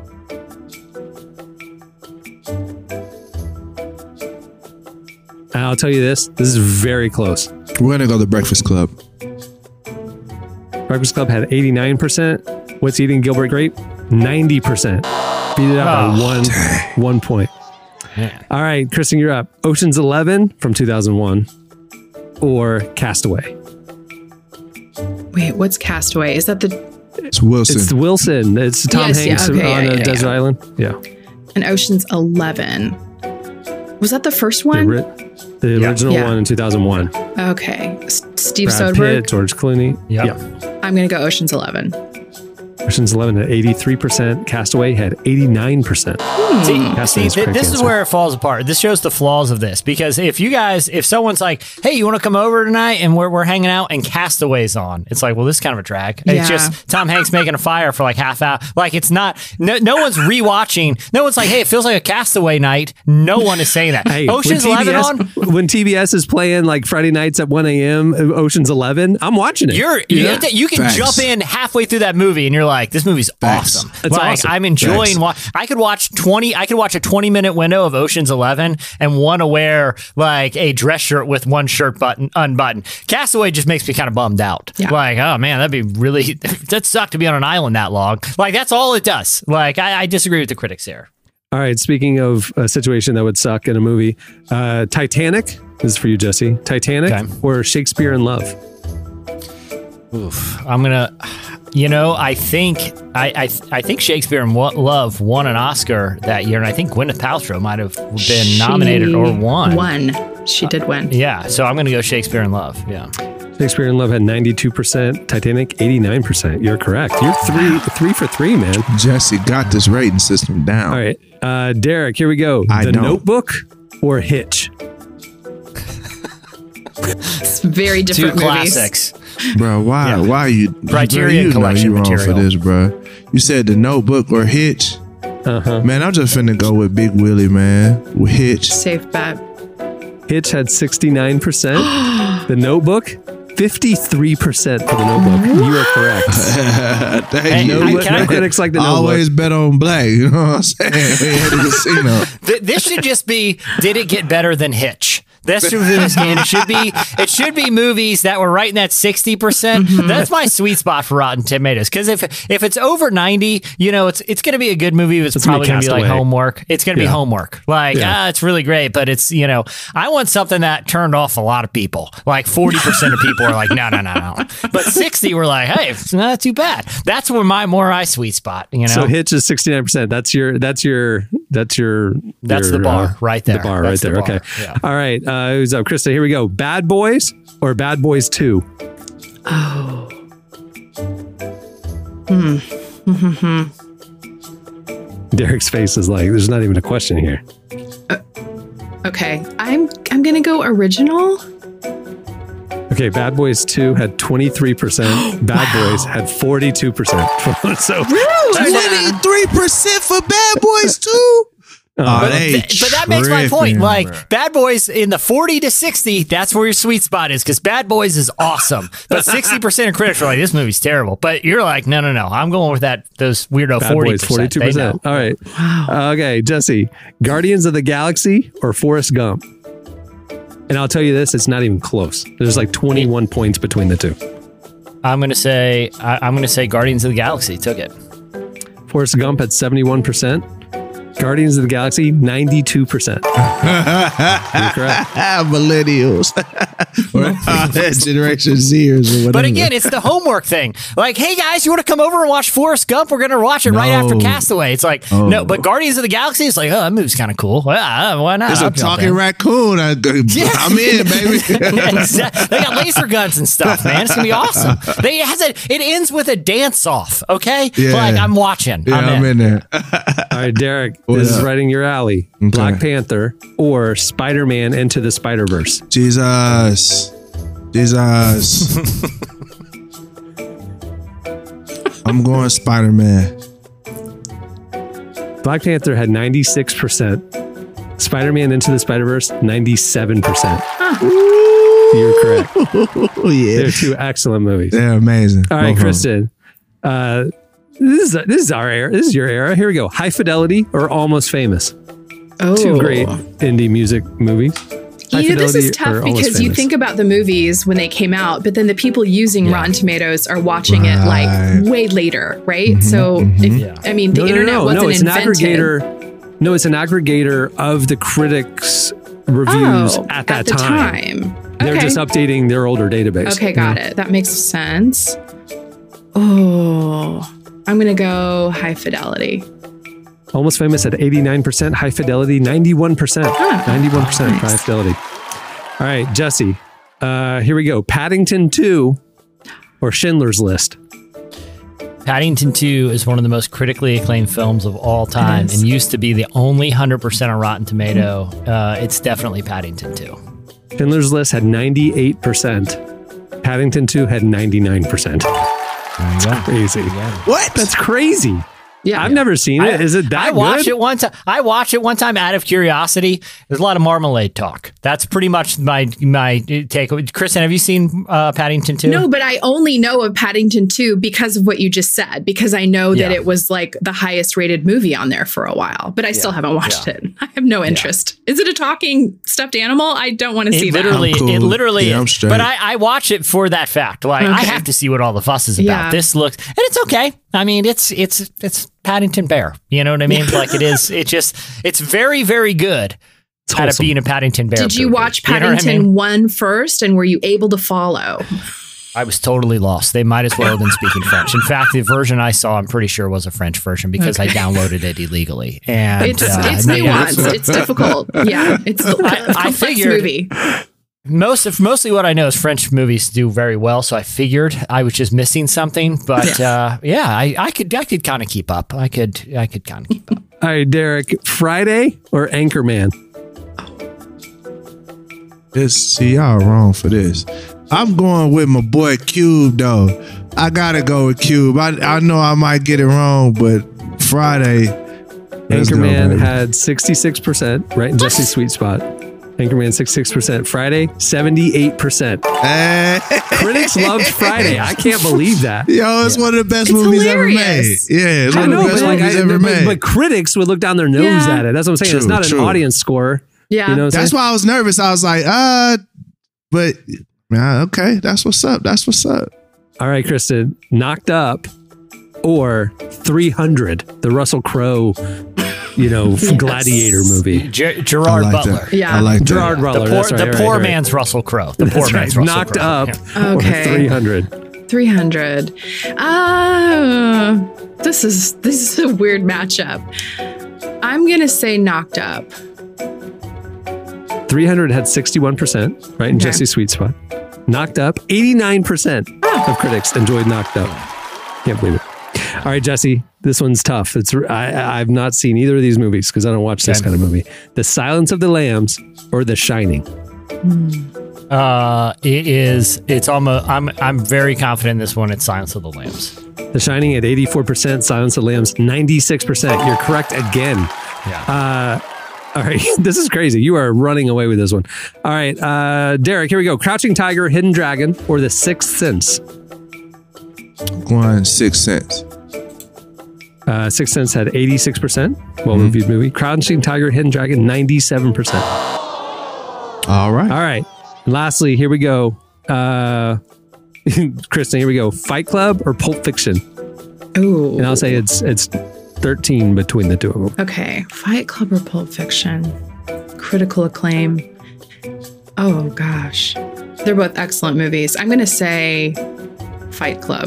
And I'll tell you this, this is very close. We're gonna go to the Breakfast Club. Breakfast Club had eighty-nine percent. What's Eating Gilbert Grape? ninety percent. Beat it up by Oh, one, one point. Man. All right, Kristen, you're up. Ocean's Eleven from two thousand one or Castaway? Wait, what's Castaway? Is that the It's Wilson. It's Wilson. It's Tom Yes, yeah, Hanks okay, on yeah, a yeah, desert yeah. island. Yeah. an Ocean's Eleven? Was that the first The, one? ori- the Yeah. original Yeah. one in two thousand one. Okay. S- Steve Brad Soderbergh. Pitt, George Clooney. Yep. Yeah. I'm going to go Ocean's Eleven. Ocean's Eleven had eighty-three percent. Castaway had eighty-nine percent. See, Castaway's see th- correct this is answer. where it falls apart. This shows the flaws of this because if you guys, if someone's like, "Hey, you want to come over tonight?" and we're we're hanging out and Castaway's on, it's like, well, this is kind of a drag. Yeah. It's just Tom Hanks making a fire for like half hour. Like it's not. No, no one's rewatching. No one's like, "Hey, it feels like a Castaway night." No one is saying that. Hey, Ocean's when Eleven T B S on. when T B S is playing like Friday nights at one a.m. Ocean's Eleven, I'm watching it. You're You know? you, you can Facts. jump in halfway through that movie and you're like, this movie's Facts. awesome. It's like awesome. I'm enjoying. Facts. Wa- I could watch twenty. I could watch a twenty minute window of Ocean's Eleven and want to wear like a dress shirt with one shirt button unbuttoned. Castaway just makes me kind of bummed out. Yeah. Like, oh man, that'd be really that sucked to be on an island that long. Like that's all it does. Like I, I disagree with the critics here. All right. Speaking of a situation that would suck in a movie, uh, Titanic. This is for you, Jesse. Titanic Okay. or Shakespeare in Love? Oof. I'm gonna. You know, I think I I, I think Shakespeare in Wo- Love won an Oscar that year, and I think Gwyneth Paltrow might have been She nominated or won. Won. She did win. Yeah, so I'm gonna go Shakespeare in Love. Yeah. Shakespeare in Love had ninety-two percent. Titanic, eighty-nine percent. You're correct. You're three three for three, man. Jesse got this rating system down. All right. Uh, Derek, here we go. I The know. Notebook or Hitch? It's very Two different movies. classics. Bro, why Yeah. why are you Criterion bro, you collection know you wrong material. for this, bro. You said The Notebook or Hitch. Uh-huh. Man, I'm just finna go with Big Willie, man. With Hitch. Safe bet. Hitch had sixty-nine percent. The Notebook, fifty-three percent for The Notebook. You are correct. Thank Hey, you. I- No, can I- no critics like The Notebook. Always bet on black. You know what I'm saying? We had the casino. Th- this should just be, did it get better than Hitch? That's should be this game. It should be. It should be movies that were right in that sixty percent. That's my sweet spot for Rotten Tomatoes. Because if if it's over ninety, you know, it's it's going to be a good movie. It's, It's gonna be probably going to be like Castaway. homework. It's going to be Yeah. homework. Like Yeah. ah, it's really great, but it's you know, I want something that turned off a lot of people. Like forty percent of people are like, no, no, no, no. But sixty were like, hey, it's not too bad. That's where my more my sweet spot. You know, So Hitch is sixty-nine percent. That's your that's your that's your That's your, the bar right there. The bar That's right the there. bar. Okay. Yeah. All right. Uh who's up? Krista, here we go. Bad Boys or Bad Boys two? Oh. Hmm. Hmm. Derek's face is like, there's not even a question here. Okay. I'm I'm gonna go original. Okay, Bad Boys two had twenty-three percent. Bad Boys had forty-two percent. So twenty-three percent for Bad Boys too. Uh, But, th- but that makes my point. Like Bad Boys in the forty to sixty, that's where your sweet spot is because Bad Boys is awesome. But sixty percent of critics are like, this movie's terrible. But you're like, no, no, no. I'm going with that, those weirdo Bad forty Boys, percent. forty-two percent. All right. Uh, okay, Jesse, Guardians of the Galaxy or Forrest Gump? And I'll tell you this, it's not even close. There's like twenty-one points between the two. I'm going to say, I, I'm going to say Guardians of the Galaxy took it. Forrest Gump at seventy-one percent. Guardians of the Galaxy, ninety-two percent. You're correct. Millennials. or uh, Generation Zers or whatever. But again, it's the homework thing. Like, hey guys, you want to come over and watch Forrest Gump? We're going to watch it right No. after Castaway. It's like, Oh. no, but Guardians of the Galaxy is like, oh, that movie's kind of cool. Well, uh, why not? It's a I'll jump talking in. raccoon. I, I'm in, baby. Exactly. They got laser guns and stuff, man. It's gonna be awesome. They it has a, it ends with a dance off. Okay, Yeah. like I'm watching. Yeah, I'm, I'm in. in there. All right, Derek, What this is up? right in your alley. Okay. Black Panther or Spider-Man Into the Spider-Verse? Jesus. Jesus. I'm going Spider Man. Black Panther had ninety-six percent. Spider-Man Into the Spider-Verse, ninety-seven percent. You're correct. Oh, yeah. They're two excellent movies. They're amazing. All right, Both of them. Kristen. Uh, this is this is our era. This is your era. Here we go. High Fidelity or Almost Famous? Oh. Two great indie music movies. High You know, this Fidelity is tough or Almost because you Famous? think about the movies when they came out, but then the people using Rotten Tomatoes are watching it like Right. way later, right? so, if, I mean, the no, no, internet no, wasn't no, it's invented. an aggregator. No, it's an aggregator of the critics' reviews Oh, at that the time. time. They're Okay. just updating their older database. Okay, got it. That makes sense. Oh, I'm gonna go High Fidelity. Almost Famous at eighty-nine percent. High Fidelity, ninety-one percent. Ah, ninety-one percent nice. High Fidelity. All right, Jesse. Uh, here we go. Paddington two or Schindler's List? Paddington two is one of the most critically acclaimed films of all time It is. and used to be the only one hundred percent on Rotten Tomato. Uh, it's definitely Paddington two. Schindler's List had ninety-eight percent. Paddington two had ninety-nine percent. There you go. Crazy. What? That's crazy. Yeah, I've never seen it. Is it that I watched good? it one time. I watched it one time out of curiosity. There's a lot of marmalade talk. That's pretty much my my take. Kristen, have you seen uh, Paddington two? No, but I only know of Paddington two because of what you just said, because I know that Yeah. it was like the highest rated movie on there for a while, but I still haven't watched Yeah. it. I have no interest. Is it a talking stuffed animal? I don't want to see It that. literally, I'm cool. it literally. Yeah, I'm straight. but I, I watch it for that fact. Like I Okay. have to see what all the fuss is about. Yeah. This looks, and it's okay. I mean, it's it's it's Paddington Bear. You know what I mean? Like it is. It just it's very very good at it wholesome. being a Paddington Bear. Did you movie. watch You know what I Paddington mean? one first, and were you able to follow? I was totally lost. They might as well have been speaking French. In fact, the version I saw, I'm pretty sure was a French version because I downloaded it illegally. And It's uh, it's yeah. nuanced. It's difficult. Yeah, it's a I complex figured- movie. Most of mostly what I know is French movies do very well, so I figured I was just missing something. But yeah, uh, yeah I, I could I could kind of keep up. I could I could kind of keep up. All right, Derek. Friday or Anchorman? It's, see, y'all wrong for this. I'm going with my boy Cube, though. I gotta go with Cube. I I know I might get it wrong, but Friday. Anchorman had sixty-six percent, right in Jesse's sweet spot. Anchorman sixty-six percent. Friday, seventy-eight percent. Hey. Critics loved Friday. I can't believe that. Yo, it's one of the best It's movies hilarious. ever made. Yeah, it's I one know, of the best but, like, movies I, ever but, made. but critics would look down their nose Yeah. at it. That's what I'm saying. True, it's not true. an audience score. Yeah. You know what I'm That's saying? why I was nervous. I was like, uh, but yeah, okay, that's what's up. That's what's up. All right, Kristen, Knocked Up or three hundred, the Russell Crowe, you know, Yes. gladiator movie. Ger- Gerard I like Butler. that. Yeah. I like that. Gerard The Butler. poor, that's right, the right, poor right. man's Russell Crowe. The poor That's man's right. Russell Knocked Crowe. Up Yeah. Okay. or three hundred. three hundred. Uh, this is this is a weird matchup. I'm going to say Knocked Up. three hundred had sixty-one percent, right in Okay. Jesse's sweet spot. Knocked Up, eighty-nine percent Oh. of critics enjoyed Knocked Up. Can't believe it. All right, Jesse, this one's tough. It's I, I've not seen either of these movies because I don't watch this Okay. kind of movie. The Silence of the Lambs or The Shining. Uh, it is. It's almost. I'm. I'm very confident in this one. It's Silence of the Lambs. The Shining at eighty-four percent, Silence of the Lambs ninety-six percent. You're correct again. Yeah. Uh, all right, this is crazy. You are running away with this one. All right, uh, Derek, here we go. Crouching Tiger, Hidden Dragon, or The Sixth Sense. One Sixth Sense. Uh, Sixth Sense had eighty-six percent. Well Mm-hmm. reviewed movie. Crouching Tiger, Hidden Dragon, ninety-seven percent. All right. All right. Lastly, here we go. Uh, Kristen, here we go. Fight Club or Pulp Fiction? Ooh. And I'll say it's it's thirteen between the two of them. Okay. Fight Club or Pulp Fiction? Critical acclaim. Oh, gosh. They're both excellent movies. I'm going to say Fight Club.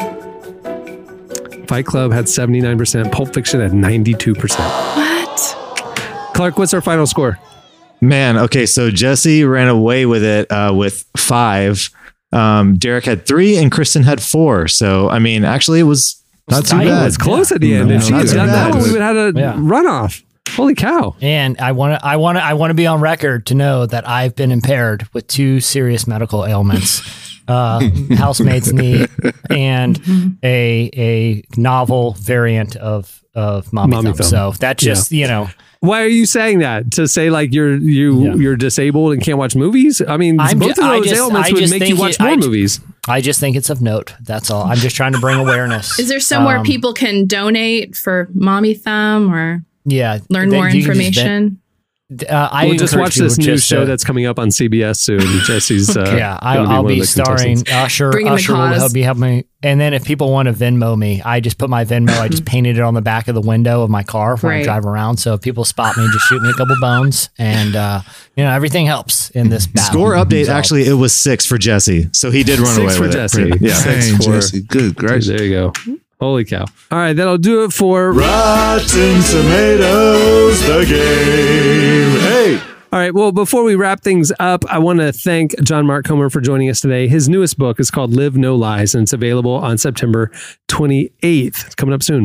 Fight Club had seventy-nine percent. Pulp Fiction had ninety-two percent. What? Clark, what's our final score? Man, okay, so Jesse ran away with it uh, with five. Um, Derek had three, and Kristen had four. So, I mean, actually, it was not too tight. bad. It's close at the end. Yeah. If she Not had too done that, bad. we would have had a Yeah. runoff. Holy cow. And I want to. I want to. I want to be on record to know that I've been impaired with two serious medical ailments: uh, housemate's knee and a a novel variant of of mommy, Mommy thumb. thumb. So that just you know. Why are you saying that? To say like you're you Yeah. you're disabled and can't watch movies? I mean, I'm both ju- of I those just- ailments I would just make you think watch it- more I- movies. I just think it's of note. That's all. I'm just trying to bring awareness. Is there somewhere Um, people can donate for Mommy Thumb or Yeah, learn then more you can just information? Uh, I We'll just encourage watch this people new just show to- that's coming up on C B S soon. Jesse's uh, yeah, I, gonna I'll one of be the starring contestants. Usher. Bringing the Usher will cause. help me help me. And then if people want to Venmo me, I just put my Venmo. I just painted it on the back of the window of my car when I Right. drive around. So if people spot me, just shoot me a couple bones, and uh, you know everything helps in this battle. Score update, So- actually, it was six for Jesse. So he did run Six away for with Jesse. it. Pretty- Yeah. Six Dang, for- Jesse. Good gracious. There you go. Holy cow. All right, that'll do it for Rotten Tomatoes, the game. Hey! All right. Well, before we wrap things up, I want to thank John Mark Comer for joining us today. His newest book is called Live No Lies, and it's available on September twenty-eighth. It's coming up soon.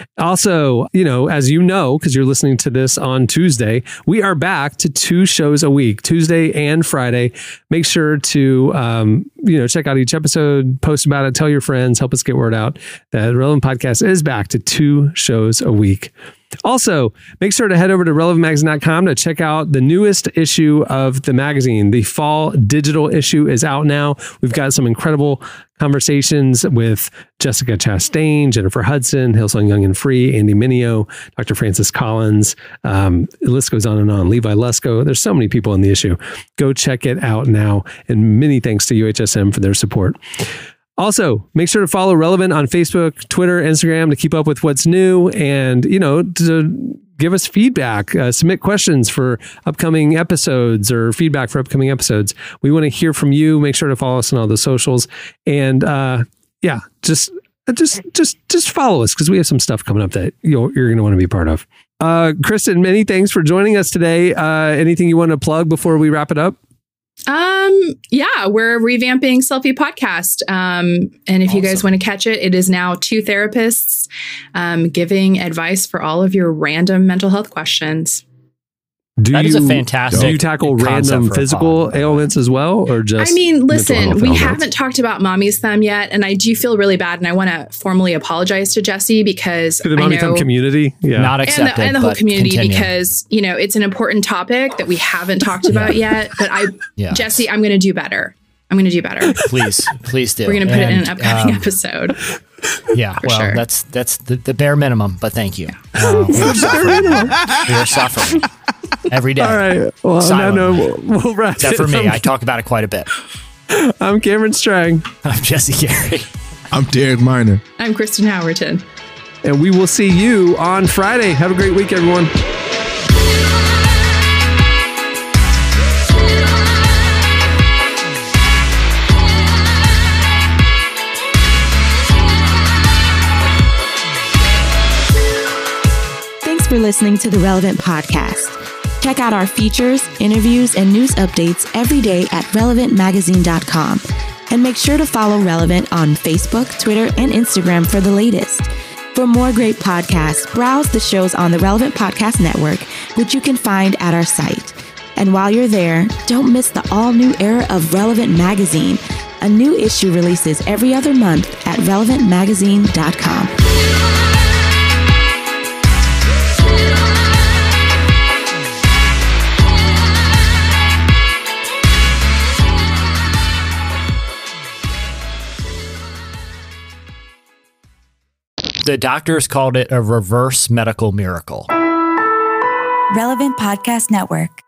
Also, you know, as you know, because you're listening to this on Tuesday, we are back to two shows a week, Tuesday and Friday. Make sure to, um, you know, check out each episode, post about it, tell your friends, help us get word out. The Relevant Podcast is back to two shows a week. Also, make sure to head over to relevant magazine dot com to check out the newest issue of the magazine. The fall digital issue is out now. We've got some incredible conversations with Jessica Chastain, Jennifer Hudson, Hillsong Young and Free, Andy Mineo, Doctor Francis Collins. Um, the list goes on and on. Levi Lusko. There's so many people in the issue. Go check it out now. And many thanks to U H S M for their support. Also, make sure to follow Relevant on Facebook, Twitter, Instagram to keep up with what's new and, you know, to give us feedback, uh, submit questions for upcoming episodes or feedback for upcoming episodes. We want to hear from you. Make sure to follow us on all the socials. And uh, yeah, just just just just follow us because we have some stuff coming up that you're, you're going to want to be part of. Uh, Kristen, many thanks for joining us today. Uh, anything you want to plug before we wrap it up? Um, yeah, we're revamping Selfie Podcast. Um, and if you guys want to catch it, it is now two therapists um, giving advice for all of your random mental health questions. Do That you, is a fantastic Do you tackle concept random for a physical pod. ailments as well, or just? I mean, mental listen, health we ailments? haven't talked about mommy's thumb yet, and I do feel really bad, and I want to formally apologize to Jesse because To the I mommy know, thumb community, yeah, Not and accepted. the, and the whole but community continue. because you know it's an important topic that we haven't talked about yet. But I, Yeah. Jesse, I'm going to do better. I'm going to do better. Please, please do. We're going to put it in And, an upcoming um, episode. Yeah, well, sure. that's that's the, the bare minimum. But thank you. Uh, we, are suffering. we are suffering every day. All right. Well, Silently. no, no, we'll, we'll wrap Except it. for me, I'm, I talk about it quite a bit. I'm Cameron Strang, I'm Jesse Gary. I'm Derek Miner. I'm Kristen Howerton. and we will see you on Friday. Have a great week, everyone. Thanks for listening to the Relevant Podcast. Check out our features, interviews, and news updates every day at relevant magazine dot com. And make sure to follow Relevant on Facebook, Twitter, and Instagram for the latest. For more great podcasts, browse the shows on the Relevant Podcast Network, which you can find at our site. And while you're there, don't miss the all-new era of Relevant Magazine. A new issue releases every other month at relevant magazine dot com. The doctors called it a reverse medical miracle. Relevant Podcast Network.